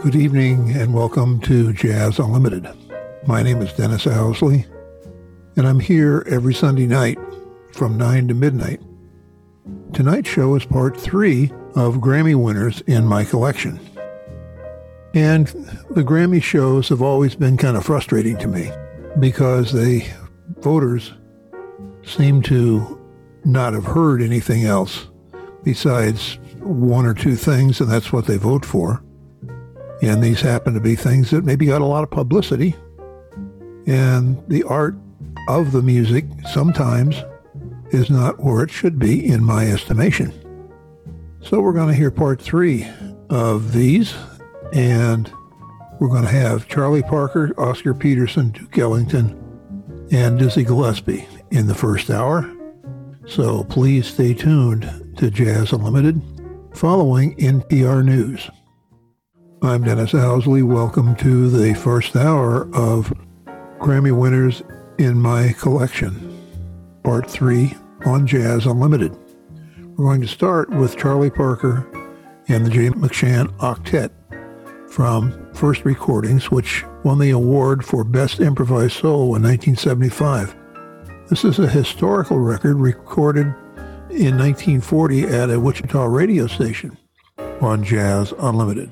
Good evening and welcome to Jazz Unlimited. My name is Dennis Owsley, and I'm here every Sunday night from 9 to midnight. Tonight's show is part 3 of Grammy winners in my collection. And the Grammy shows have always been kind of frustrating to me because the voters seem to not have heard anything else besides one or two things, and that's what they vote for. And these happen to be things that maybe got a lot of publicity. And the art of the music sometimes is not where it should be in my estimation. So we're going to hear part 3 of these. And we're going to have Charlie Parker, Oscar Peterson, Duke Ellington, and Dizzy Gillespie in the first hour. So please stay tuned to Jazz Unlimited following NPR News. I'm Dennis Owsley. Welcome to the first hour of Grammy winners in my collection, part 3 on Jazz Unlimited. We're going to start with Charlie Parker and the Jay McShann Octet from First Recordings, which won the award for Best Improvised Solo in 1975. This is a historical record recorded in 1940 at a Wichita radio station on Jazz Unlimited.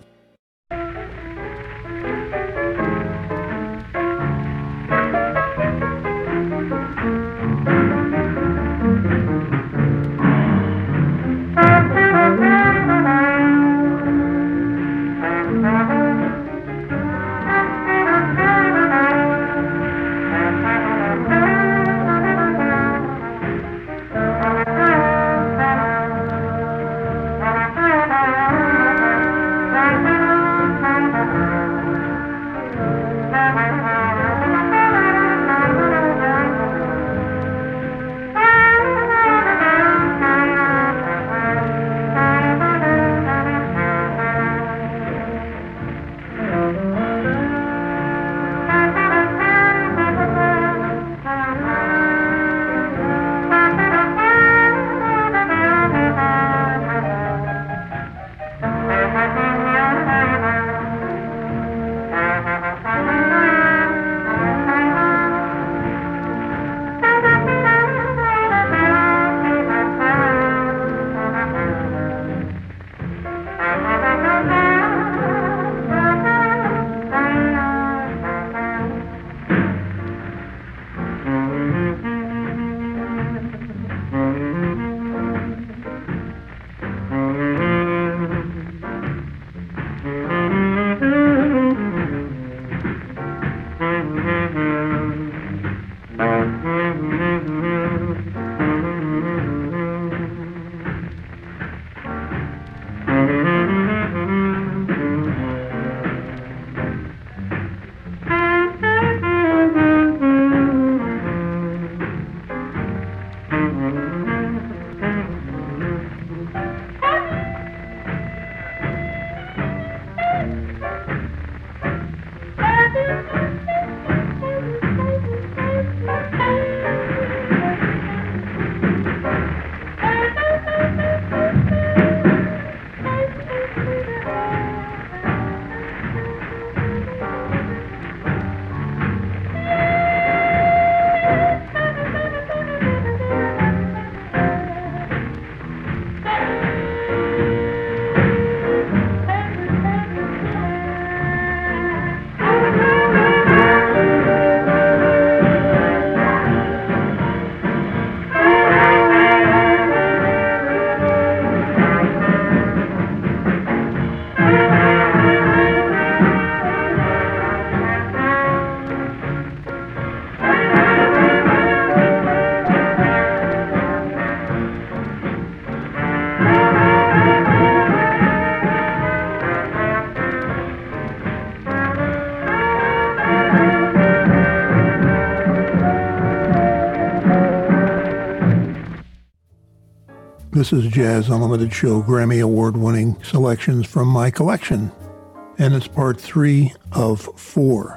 This is Jazz Unlimited Show Grammy Award-winning selections from my collection, and it's part 3 of 4.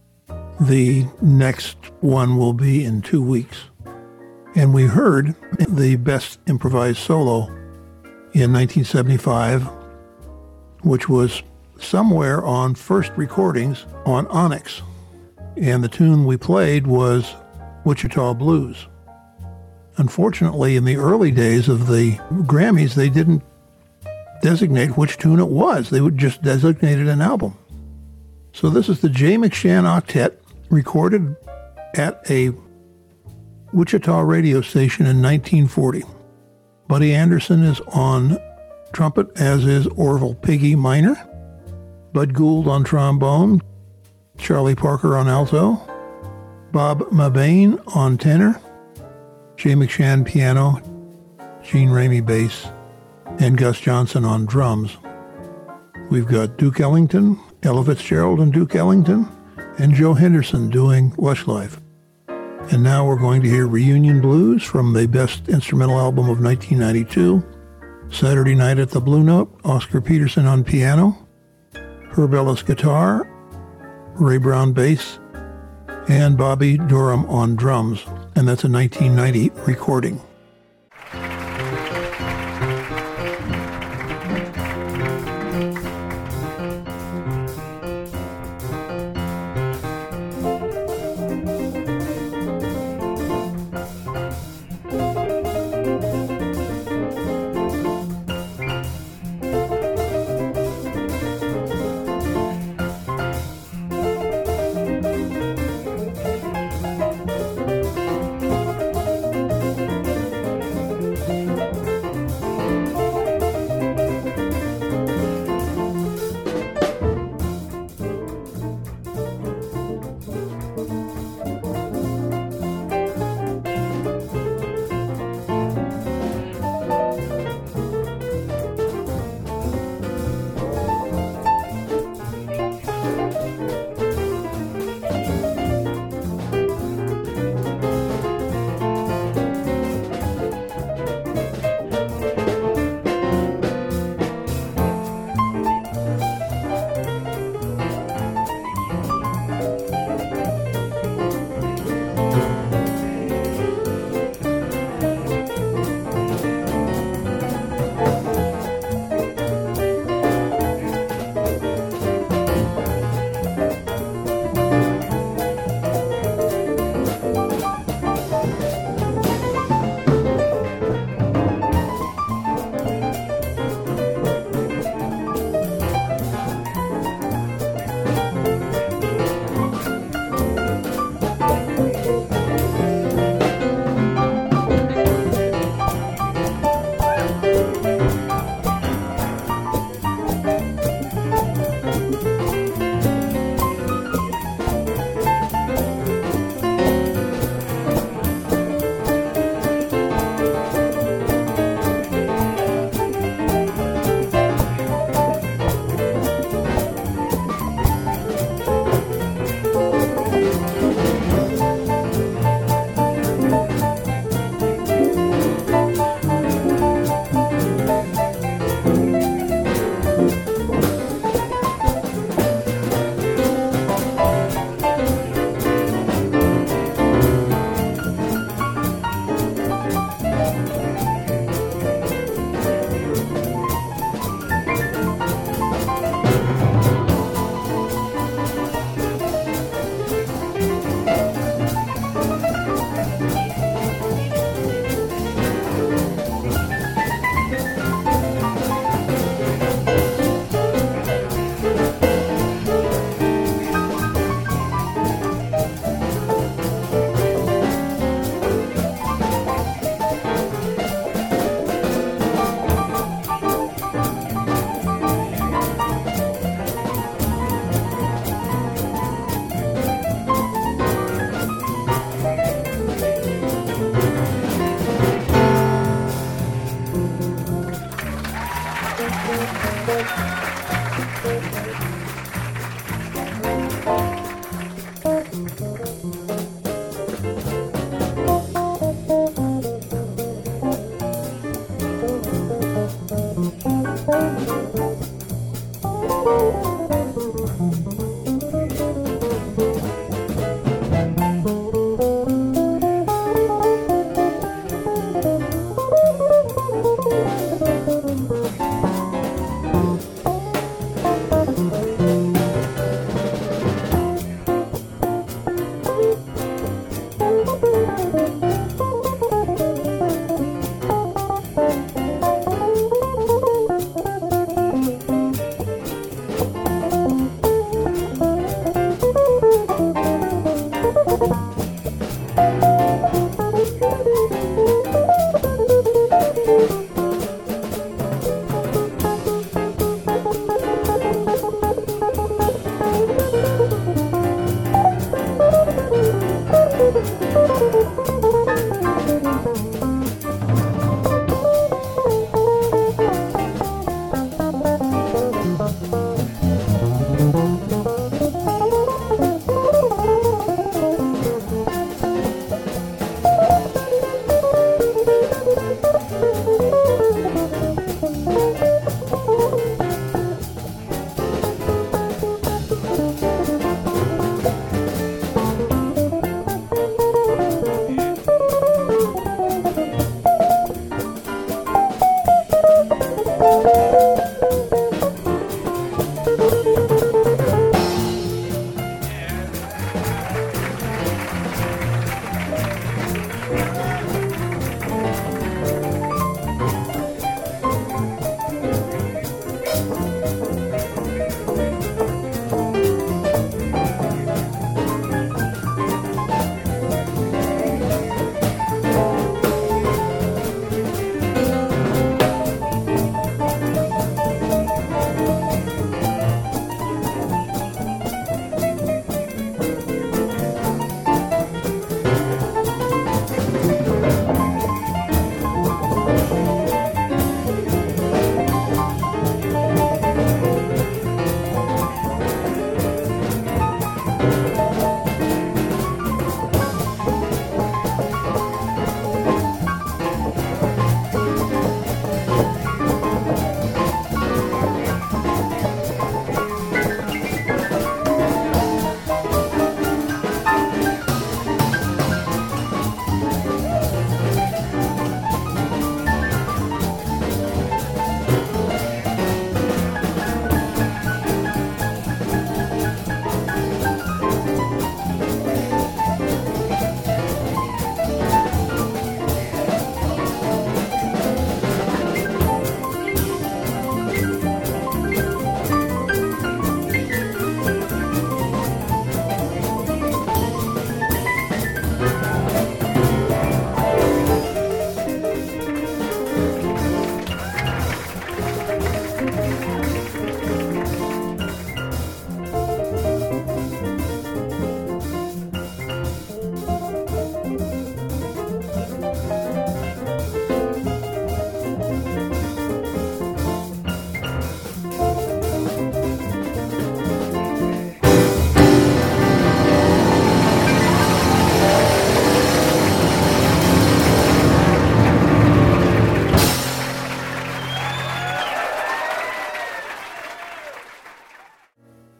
The next one will be in 2 weeks. And we heard the Best Improvised Solo in 1975, which was somewhere on first recordings on Onyx. And the tune we played was Wichita Blues. Unfortunately, in the early days of the Grammys, they didn't designate which tune it was. They would just designate an album. So this is the Jay McShann Octet, recorded at a Wichita radio station in 1940. Buddy Anderson is on trumpet, as is Orville Piggy Minor, Bud Gould on trombone, Charlie Parker on alto, Bob Mabane on tenor, Jay McShann piano, Gene Ramey bass, and Gus Johnson on drums. We've got Duke Ellington, Ella Fitzgerald and Duke Ellington, and Joe Henderson doing Westlife. And now we're going to hear Reunion Blues from the Best Instrumental Album of 1992, Saturday Night at the Blue Note, Oscar Peterson on piano, Herb Ellis guitar, Ray Brown bass, and Bobby Durham on drums. And that's a 1990 recording.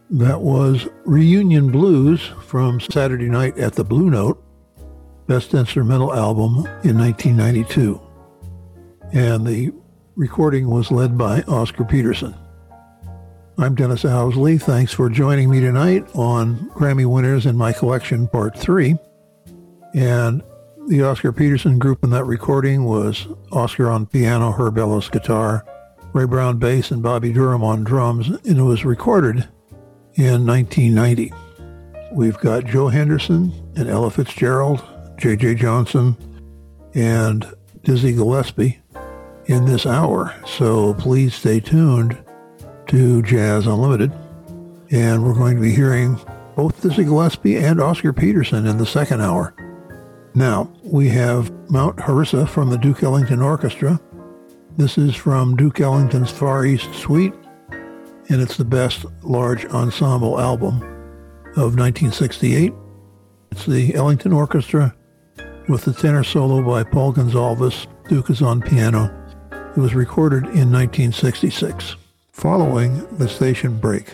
That was Reunion Blues from Saturday Night at the Blue Note, Best Instrumental Album in 1992. And the recording was led by Oscar Peterson. I'm Dennis Owsley. Thanks for joining me tonight on Grammy Winners in My Collection Part 3. And the Oscar Peterson group in that recording was Oscar on piano, Herb Ellis guitar, Ray Brown bass, and Bobby Durham on drums, and it was recorded in 1990. We've got Joe Henderson and Ella Fitzgerald, J.J. Johnson, and Dizzy Gillespie in this hour. So please stay tuned to Jazz Unlimited. And we're going to be hearing both Dizzy Gillespie and Oscar Peterson in the second hour. Now, we have Mount Harissa from the Duke Ellington Orchestra. This is from Duke Ellington's Far East Suite, and it's the best large ensemble album of 1968. It's the Ellington Orchestra with the tenor solo by Paul Gonsalves. Duke is on piano. It was recorded in 1966, following the station break.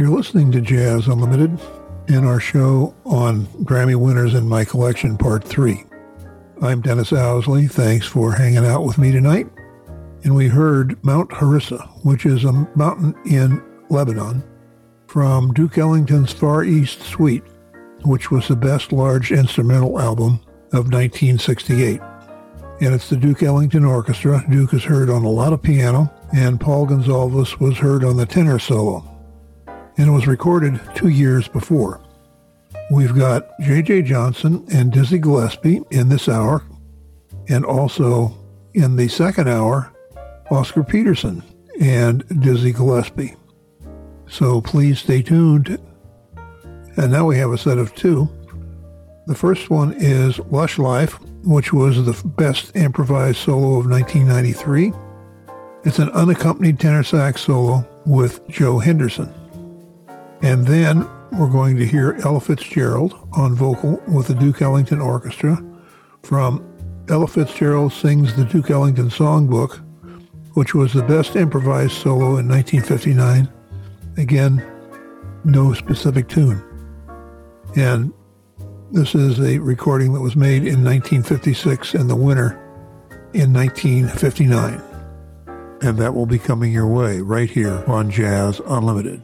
You're listening to Jazz Unlimited and our show on Grammy Winners in My Collection Part 3. I'm Dennis Owsley. Thanks for hanging out with me tonight. And we heard Mount Harissa, which is a mountain in Lebanon, from Duke Ellington's Far East Suite, which was the best large instrumental album of 1968. And it's the Duke Ellington Orchestra. Duke is heard on a lot of piano, and Paul Gonsalves was heard on the tenor solo. And it was recorded 2 years before. We've got J.J. Johnson and Dizzy Gillespie in this hour, and also in the second hour, Oscar Peterson and Dizzy Gillespie. So please stay tuned. And now we have a set of two. The first one is Lush Life, which was the best improvised solo of 1993. It's an unaccompanied tenor sax solo with Joe Henderson. And then we're going to hear Ella Fitzgerald on vocal with the Duke Ellington Orchestra from Ella Fitzgerald Sings the Duke Ellington Songbook, which was the best improvised solo in 1959. Again, no specific tune. And this is a recording that was made in 1956 and the winner in 1959. And that will be coming your way right here on Jazz Unlimited.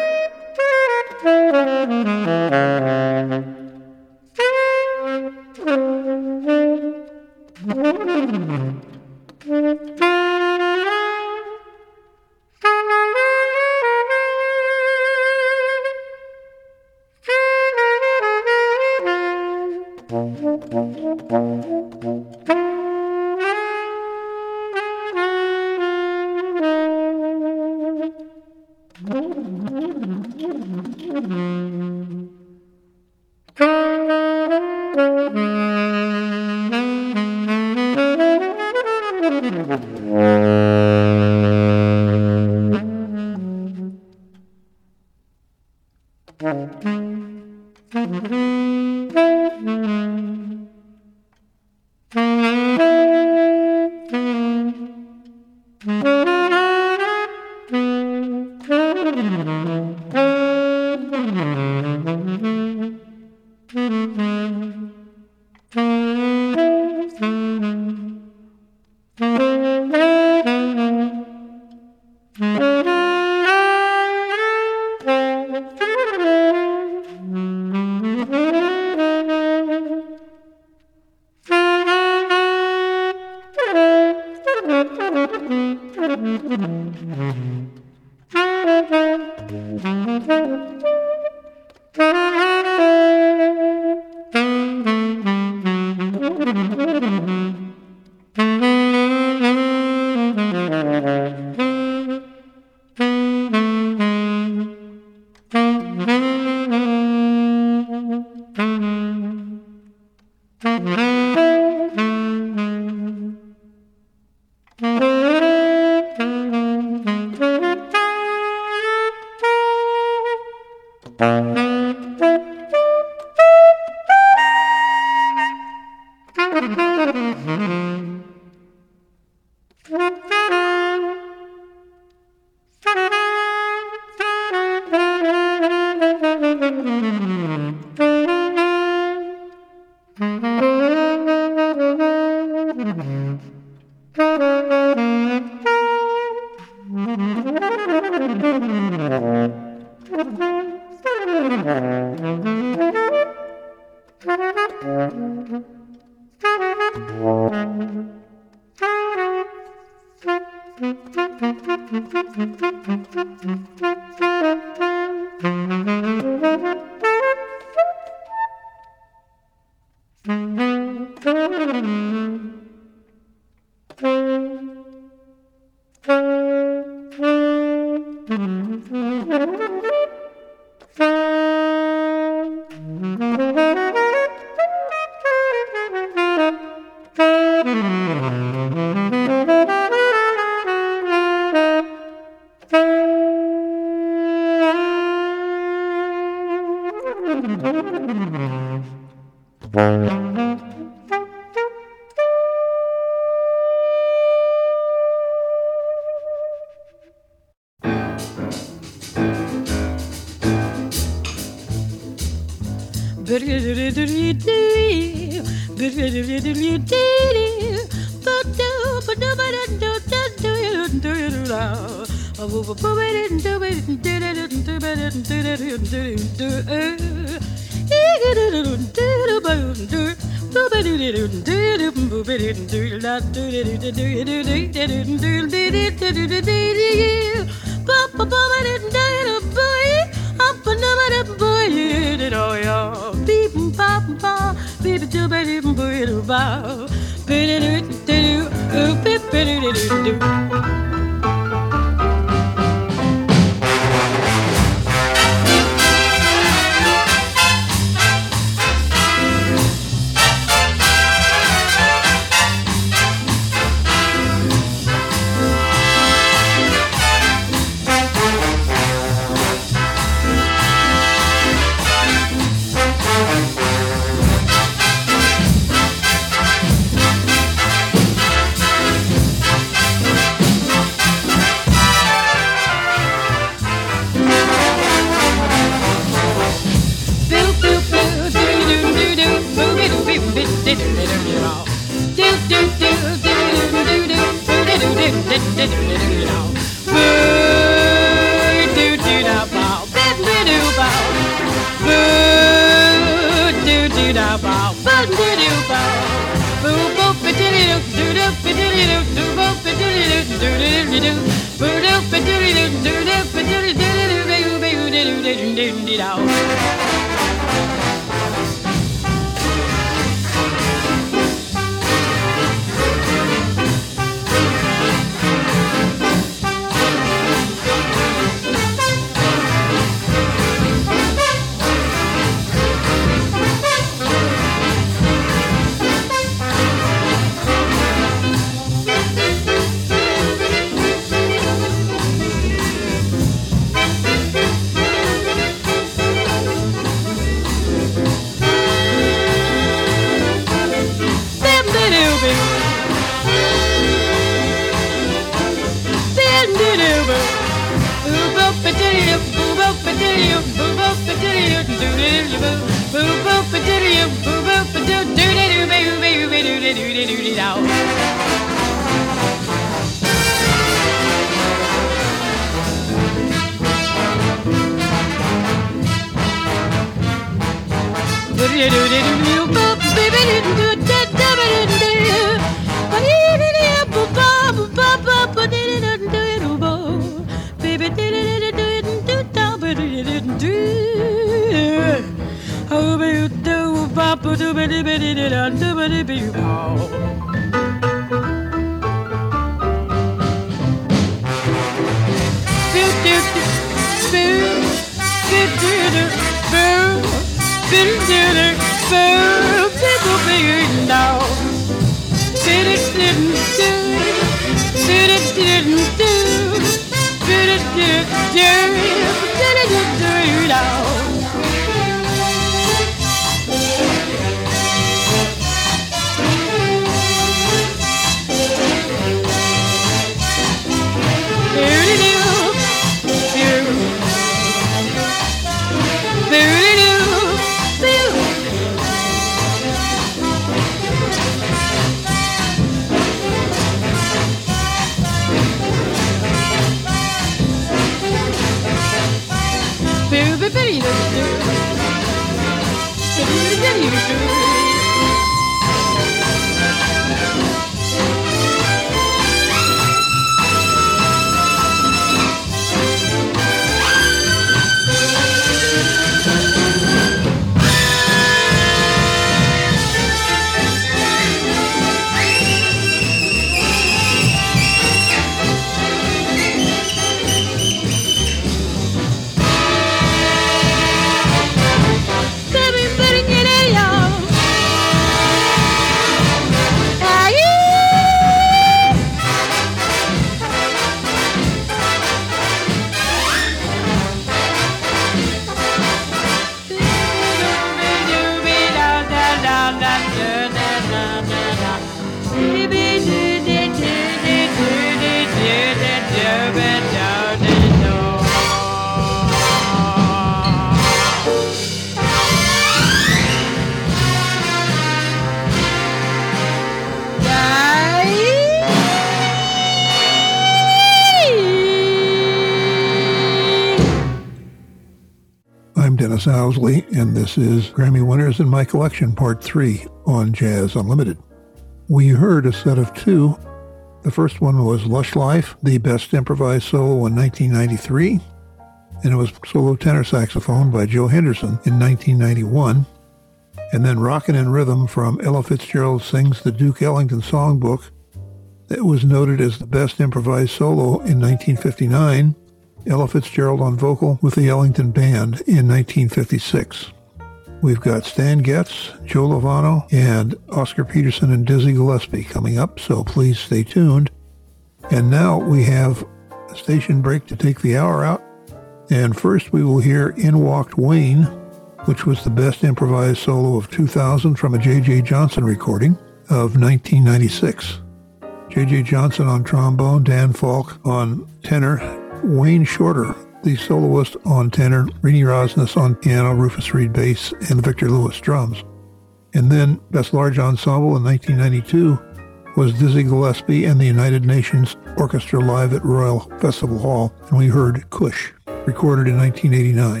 Dennis Owsley, and this is Grammy Winners in My Collection, Part 3 on Jazz Unlimited. We heard a set of two. The first one was Lush Life, the best improvised solo in 1993, and it was solo tenor saxophone by Joe Henderson in 1991. And then Rockin' in Rhythm from Ella Fitzgerald Sings the Duke Ellington Songbook. That was noted as the best improvised solo in 1959. Ella Fitzgerald on vocal with the Ellington Band in 1956. We've got Stan Getz, Joe Lovano, and Oscar Peterson and Dizzy Gillespie coming up, so please stay tuned. And now we have a station break to take the hour out. And first we will hear In Walked Wayne, which was the best improvised solo of 2000 from a J.J. Johnson recording of 1996. J.J. Johnson on trombone, Dan Falk on tenor, Wayne Shorter, the soloist on tenor, Rini Rosnes on piano, Rufus Reid bass, and Victor Lewis drums. And then Best Large Ensemble in 1992 was Dizzy Gillespie and the United Nations Orchestra live at Royal Festival Hall, and we heard Kush, recorded in 1989.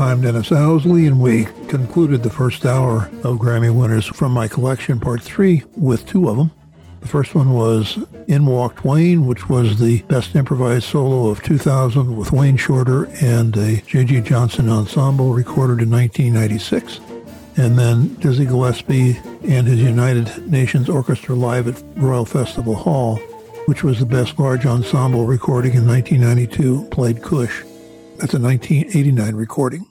I'm Dennis Owsley, and we concluded the first hour of Grammy winners from my collection, Part 3, with two of them. The first one was In Walked Wayne, which was the best improvised solo of 2000 with Wayne Shorter and a J.G. Johnson ensemble recorded in 1996. And then Dizzy Gillespie and his United Nations Orchestra live at Royal Festival Hall, which was the best large ensemble recording in 1992, played Cush. That's a 1989 recording.